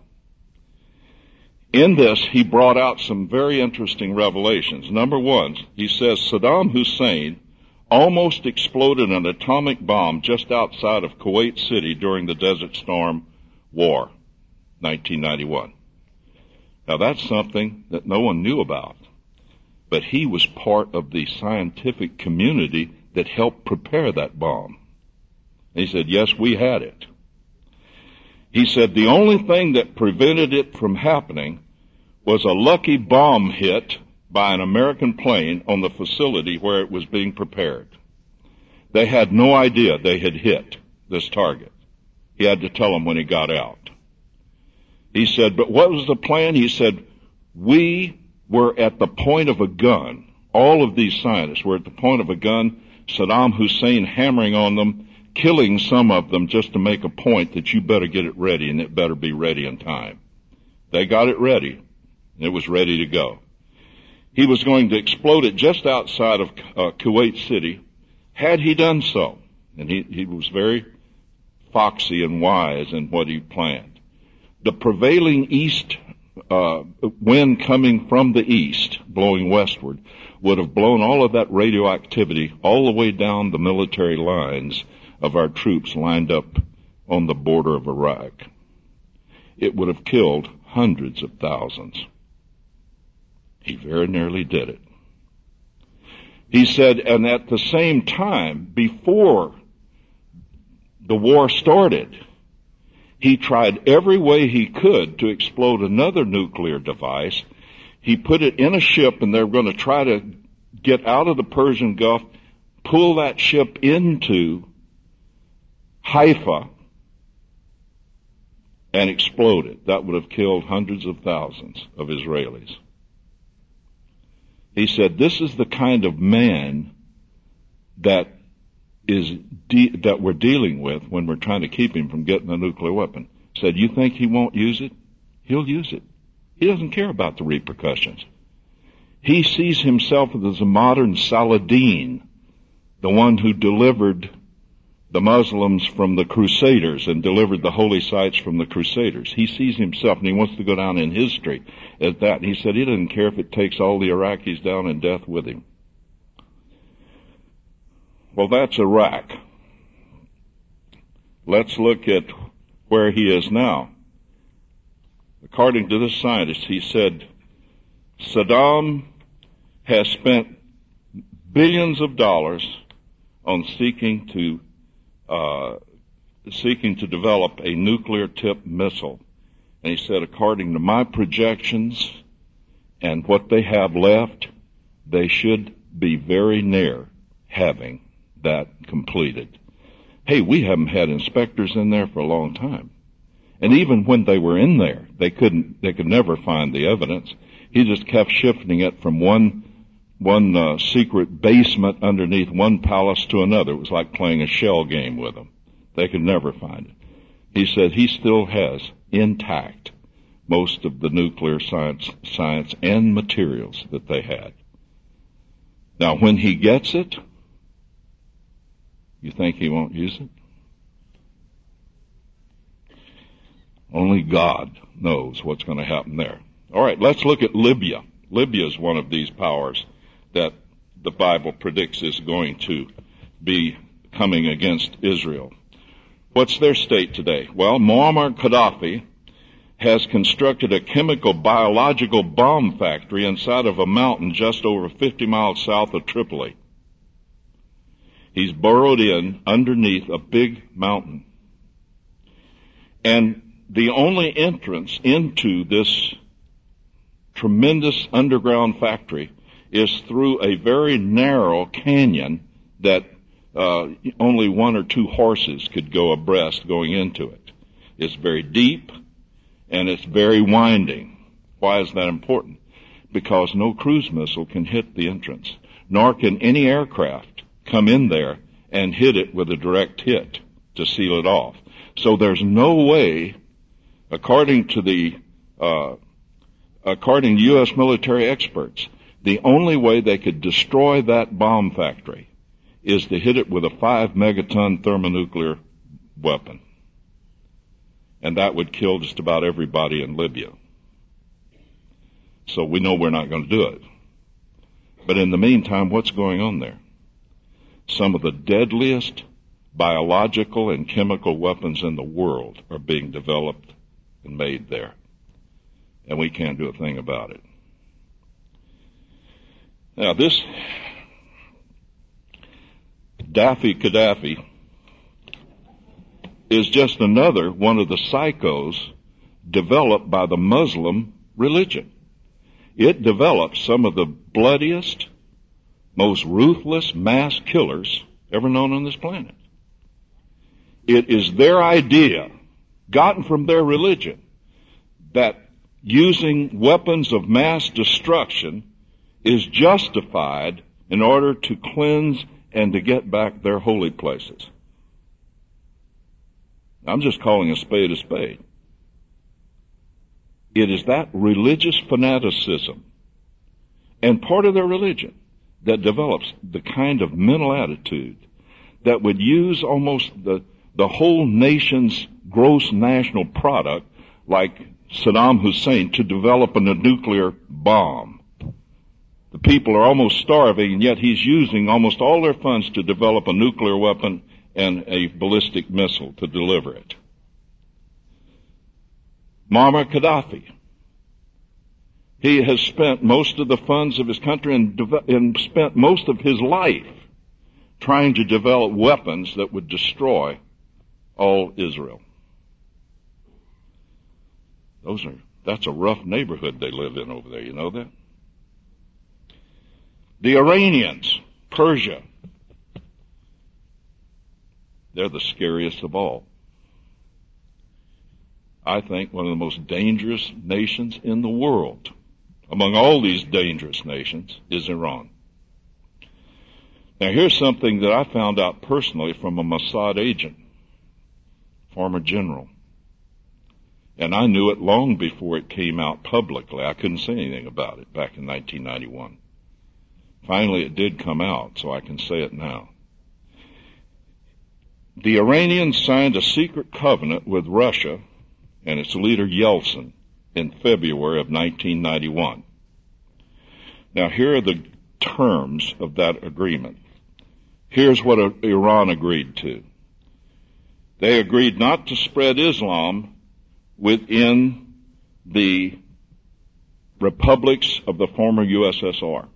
In this, he brought out some very interesting revelations. Number one, he says Saddam Hussein almost exploded an atomic bomb just outside of Kuwait City during the Desert Storm War, 1991. Now that's something that no one knew about, but he was part of the scientific community that helped prepare that bomb. And he said, yes, we had it. He said the only thing that prevented it from happening was a lucky bomb hit by an American plane on the facility where it was being prepared. They had no idea they had hit this target. He had to tell them when he got out. He said, but what was the plan? He said, we were at the point of a gun. All of these scientists were at the point of a gun, Saddam Hussein hammering on them, killing some of them just to make a point that you better get it ready and it better be ready in time. They got it ready. It was ready to go. He was going to explode it just outside of Kuwait City. Had he done so, And he was very foxy and wise in what he planned. The prevailing east wind coming from the east, blowing westward, would have blown all of that radioactivity all the way down the military lines of our troops lined up on the border of Iraq. It would have killed hundreds of thousands. He very nearly did it. He said, and at the same time, before the war started, he tried every way he could to explode another nuclear device. He put it in a ship, and they were going to try to get out of the Persian Gulf, pull that ship into Haifa, and explode it. That would have killed hundreds of thousands of Israelis. He said, this is the kind of man that we're dealing with when we're trying to keep him from getting a nuclear weapon. He said, you think he won't use it? He'll use it. He doesn't care about the repercussions. He sees himself as a modern Saladin, the one who delivered the Muslims from the Crusaders and delivered the holy sites from the Crusaders. He sees himself, and he wants to go down in history as that. And he said he doesn't care if it takes all the Iraqis down in death with him. Well, that's Iraq. Let's look at where he is now. According to this scientist, he said, Saddam has spent billions of dollars on seeking to develop a nuclear-tipped missile. And he said, according to my projections and what they have left, they should be very near having that completed. Hey, we haven't had inspectors in there for a long time. And even when they were in there, they could never find the evidence. He just kept shifting it from one secret basement underneath one palace to another. It was like playing a shell game with them. They could never find it. He said he still has intact most of the nuclear science and materials that they had. Now, when he gets it, you think he won't use it? Only God knows what's going to happen there. All right, let's look at Libya. Libya is one of these powers that the Bible predicts is going to be coming against Israel. What's their state today? Well, Muammar Gaddafi has constructed a biological bomb factory inside of a mountain just over 50 miles south of Tripoli. He's burrowed in underneath a big mountain. And the only entrance into this tremendous underground factory is through a very narrow canyon that only one or two horses could go abreast going into it. It's very deep and it's very winding. Why is that important? Because no cruise missile can hit the entrance, nor can any aircraft come in there and hit it with a direct hit to seal it off. So there's no way, according to U.S. military experts, the only way they could destroy that bomb factory is to hit it with a 5-megaton thermonuclear weapon. And that would kill just about everybody in Libya. So we know we're not going to do it. But in the meantime, what's going on there? Some of the deadliest biological and chemical weapons in the world are being developed and made there. And we can't do a thing about it. Now this Gaddafi is just another one of the psychos developed by the Muslim religion. It develops some of the bloodiest, most ruthless mass killers ever known on this planet. It is their idea, gotten from their religion, that using weapons of mass destruction is justified in order to cleanse and to get back their holy places. I'm just calling a spade a spade. It is that religious fanaticism and part of their religion that develops the kind of mental attitude that would use almost the whole nation's gross national product, like Saddam Hussein, to develop a nuclear bomb. The people are almost starving, and yet he's using almost all their funds to develop a nuclear weapon and a ballistic missile to deliver it. Muammar Gaddafi. He has spent most of the funds of his country and spent most of his life trying to develop weapons that would destroy all Israel. That's a rough neighborhood they live in over there, you know that? The Iranians, Persia, they're the scariest of all. I think one of the most dangerous nations in the world, among all these dangerous nations, is Iran. Now here's something that I found out personally from a Mossad agent, former general. And I knew it long before it came out publicly. I couldn't say anything about it back in 1991. Finally it did come out, so I can say it now. The Iranians signed a secret covenant with Russia and its leader Yeltsin in February of 1991. Now here are the terms of that agreement. Here's what Iran agreed to. They agreed not to spread Islam within the republics of the former USSR.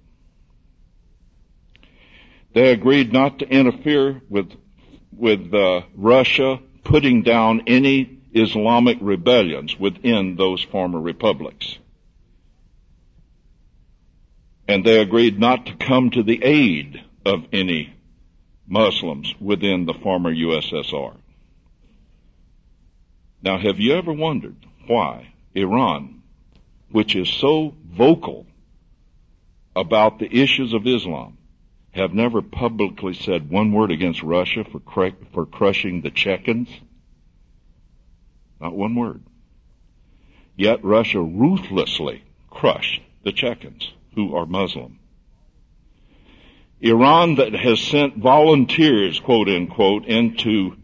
They agreed not to interfere with Russia putting down any Islamic rebellions within those former republics. And they agreed not to come to the aid of any Muslims within the former USSR. Now, have you ever wondered why Iran, which is so vocal about the issues of Islam, have never publicly said one word against Russia for crushing the Chechens? Not one word. Yet Russia ruthlessly crushed the Chechens, who are Muslim. Iran, that has sent volunteers, quote unquote, into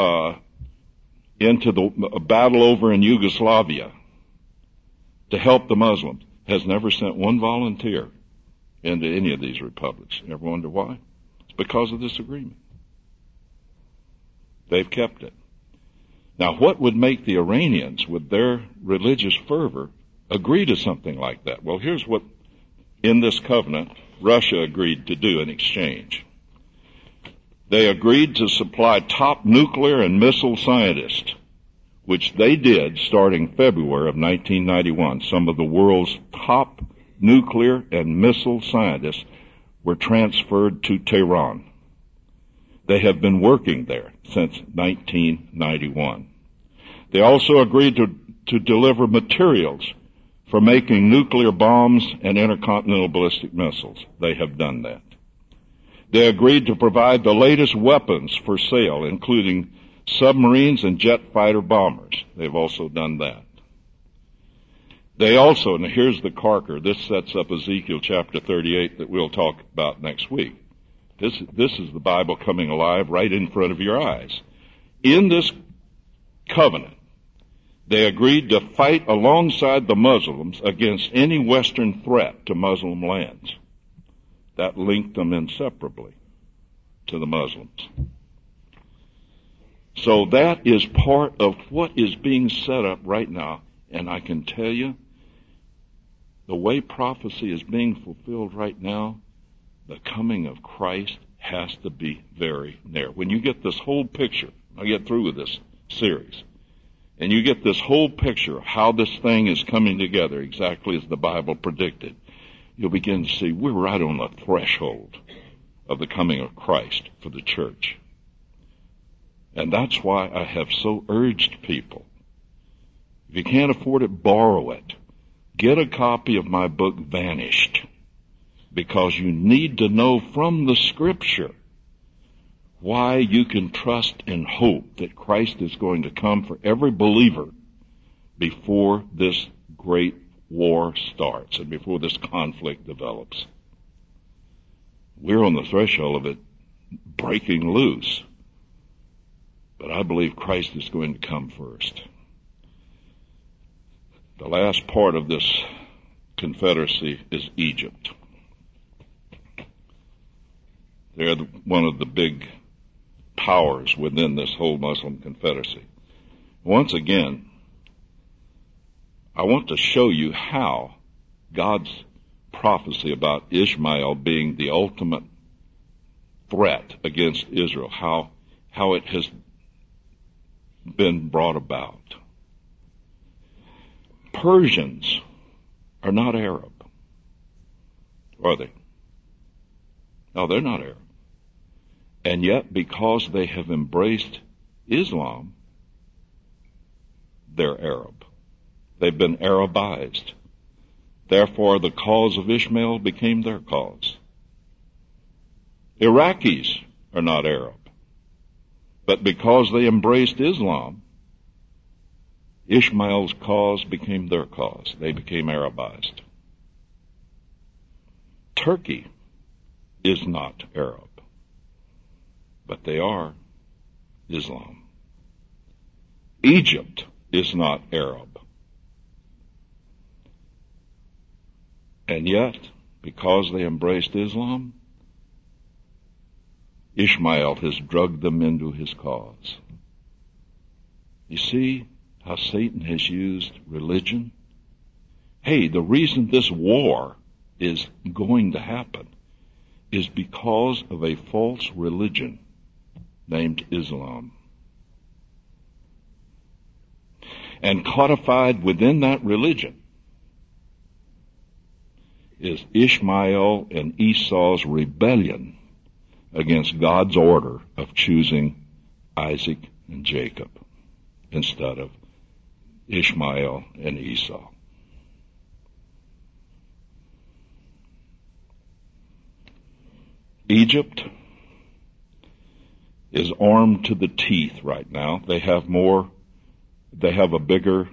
the battle over in Yugoslavia to help the Muslims, has never sent one volunteer into any of these republics. You ever wonder why? It's because of this agreement. They've kept it. Now, what would make the Iranians, with their religious fervor, agree to something like that? Well, here's what, in this covenant, Russia agreed to do in exchange. They agreed to supply top nuclear and missile scientists, which they did starting February of 1991. Some of the world's top nuclear and missile scientists were transferred to Tehran. They have been working there since 1991. They also agreed to deliver materials for making nuclear bombs and intercontinental ballistic missiles. They have done that. They agreed to provide the latest weapons for sale, including submarines and jet fighter bombers. They've also done that. They also, and here's the corker, this sets up Ezekiel chapter 38 that we'll talk about next week. This is the Bible coming alive right in front of your eyes. In this covenant, they agreed to fight alongside the Muslims against any Western threat to Muslim lands. That linked them inseparably to the Muslims. So that is part of what is being set up right now. And I can tell you, the way prophecy is being fulfilled right now, the coming of Christ has to be very near. When you get this whole picture, I'll get through with this series, and you get this whole picture of how this thing is coming together exactly as the Bible predicted, you'll begin to see we're right on the threshold of the coming of Christ for the church. And that's why I have so urged people, if you can't afford it, borrow it. Get a copy of my book, Vanished, because you need to know from the Scripture why you can trust and hope that Christ is going to come for every believer before this great war starts and before this conflict develops. We're on the threshold of it breaking loose. But I believe Christ is going to come first. The last part of this confederacy is Egypt. They're one of the big powers within this whole Muslim confederacy. Once again, I want to show you how God's prophecy about Ishmael being the ultimate threat against Israel, how it has been brought about. Persians are not Arab, are they? No, they're not Arab. And yet, because they have embraced Islam, they're Arab. They've been Arabized. Therefore, the cause of Ishmael became their cause. Iraqis are not Arab. But because they embraced Islam, Ishmael's cause became their cause. They became Arabized. Turkey is not Arab, but they are Islam. Egypt is not Arab. And yet, because they embraced Islam, Ishmael has drugged them into his cause. You see how Satan has used religion? Hey, the reason this war is going to happen is because of a false religion named Islam. And codified within that religion is Ishmael and Esau's rebellion against God's order of choosing Isaac and Jacob instead of Ishmael and Esau. Egypt is armed to the teeth right now. They have a bigger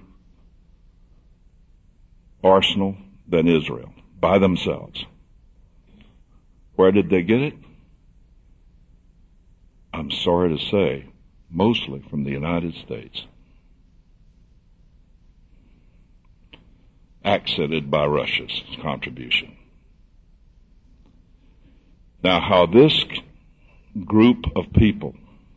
arsenal than Israel by themselves. Where did they get it? I'm sorry to say, mostly from the United States. Accented by Russia's contribution. Now, how this group of people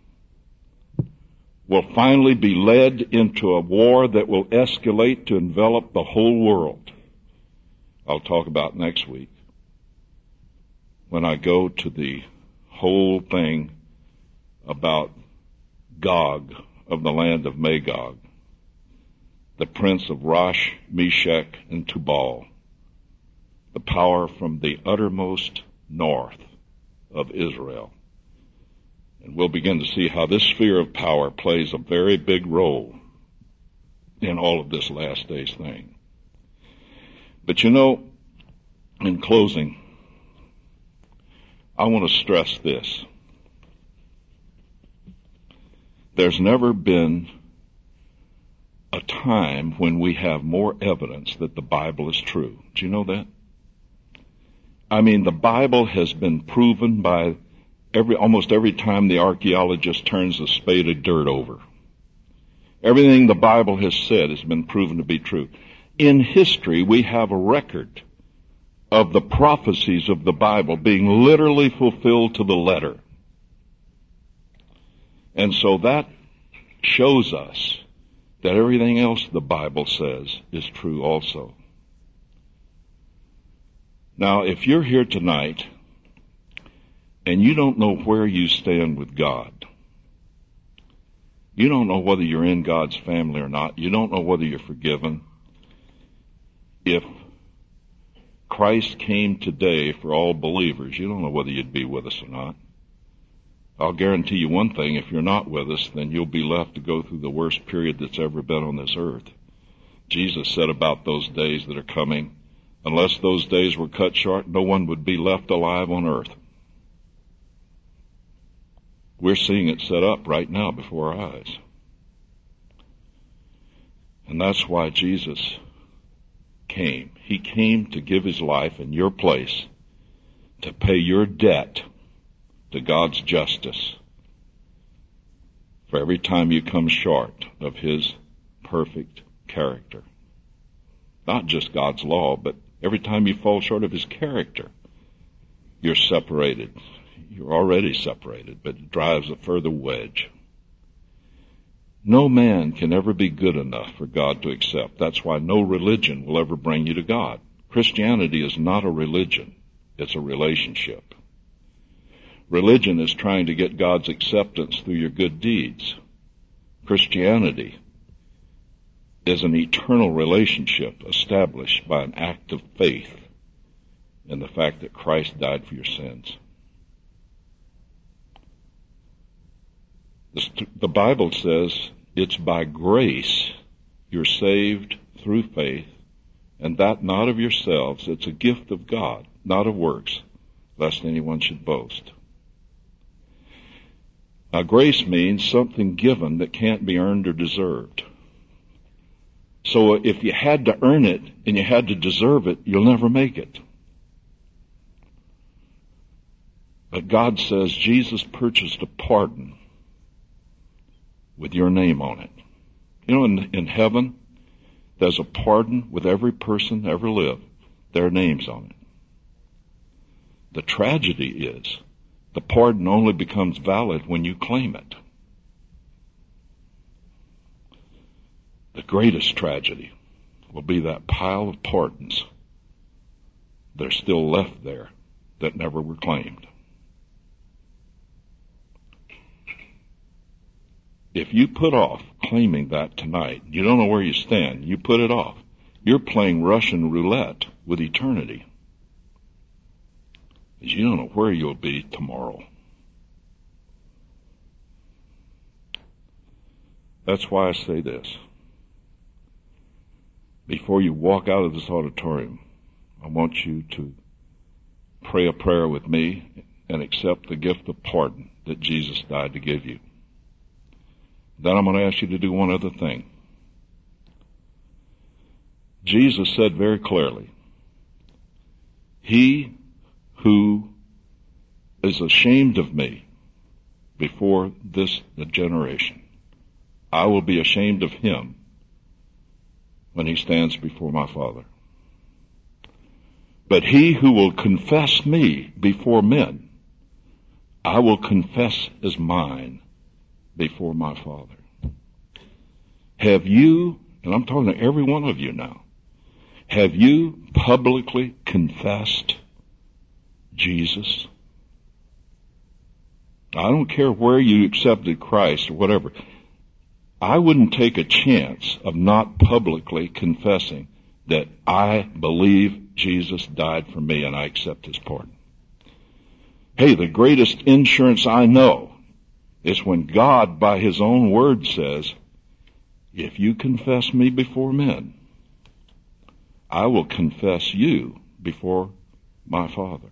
will finally be led into a war that will escalate to envelop the whole world, I'll talk about next week when I go to the whole thing about Gog of the land of Magog, the prince of Rosh, Meshech, and Tubal, the power from the uttermost north of Israel. And we'll begin to see how this sphere of power plays a very big role in all of this last days thing. But you know, in closing, I want to stress this. There's never been a time when we have more evidence that the Bible is true. Do you know that? I mean, the Bible has been proven by almost every time the archaeologist turns a spade of dirt over. Everything the Bible has said has been proven to be true. In history, we have a record of the prophecies of the Bible being literally fulfilled to the letter. And so that shows us that everything else the Bible says is true also. Now, if you're here tonight and you don't know where you stand with God, you don't know whether you're in God's family or not, you don't know whether you're forgiven, if Christ came today for all believers, you don't know whether you'd be with us or not. I'll guarantee you one thing, if you're not with us, then you'll be left to go through the worst period that's ever been on this earth. Jesus said about those days that are coming, unless those days were cut short, no one would be left alive on earth. We're seeing it set up right now before our eyes. And that's why Jesus came. He came to give his life in your place, to pay your debt to God's justice for every time you come short of His perfect character. Not just God's law, but every time you fall short of His character, you're separated. You're already separated, but it drives a further wedge. No man can ever be good enough for God to accept. That's why no religion will ever bring you to God. Christianity is not a religion. It's a relationship. Religion is trying to get God's acceptance through your good deeds. Christianity is an eternal relationship established by an act of faith in the fact that Christ died for your sins. The Bible says it's by grace you're saved through faith, and that not of yourselves. It's a gift of God, not of works, lest anyone should boast. Now, grace means something given that can't be earned or deserved. So if you had to earn it and you had to deserve it, you'll never make it. But God says Jesus purchased a pardon with your name on it. You know, in heaven, there's a pardon with every person ever lived. Their names on it. The tragedy is the pardon only becomes valid when you claim it. The greatest tragedy will be that pile of pardons that are still left there that never were claimed. If you put off claiming that tonight, you don't know where you stand, you put it off, you're playing Russian roulette with eternity. Because you don't know where you'll be tomorrow. That's why I say this. Before you walk out of this auditorium, I want you to pray a prayer with me and accept the gift of pardon that Jesus died to give you. Then I'm going to ask you to do one other thing. Jesus said very clearly, he who is ashamed of me before this generation, I will be ashamed of him when he stands before my Father. But he who will confess me before men, I will confess as mine before my Father. Have you, and I'm talking to every one of you now, have you publicly confessed Jesus? I don't care where you accepted Christ or whatever. I wouldn't take a chance of not publicly confessing that I believe Jesus died for me and I accept his pardon. Hey, the greatest insurance I know is when God, by his own word, says, if you confess me before men, I will confess you before my Father.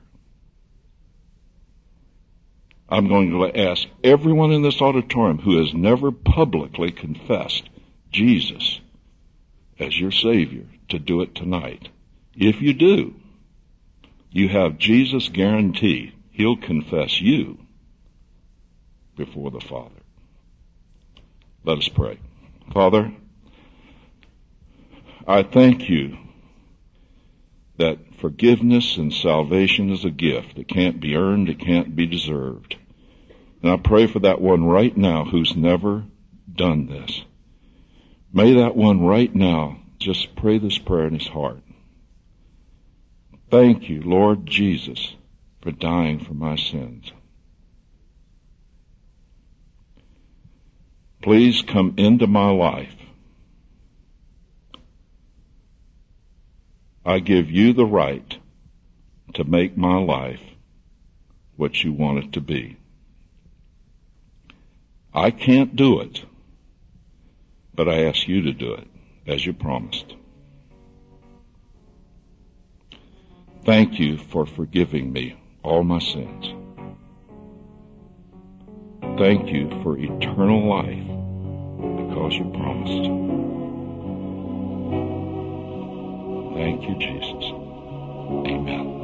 I'm going to ask everyone in this auditorium who has never publicly confessed Jesus as your Savior to do it tonight. If you do, you have Jesus' guarantee. He'll confess you before the Father. Let us pray. Father, I thank you that forgiveness and salvation is a gift. It can't be earned. It can't be deserved. And I pray for that one right now who's never done this. May that one right now just pray this prayer in his heart. Thank you, Lord Jesus, for dying for my sins. Please come into my life. I give you the right to make my life what you want it to be. I can't do it, but I ask you to do it as you promised. Thank you for forgiving me all my sins. Thank you for eternal life because you promised. Thank you, Jesus. Amen.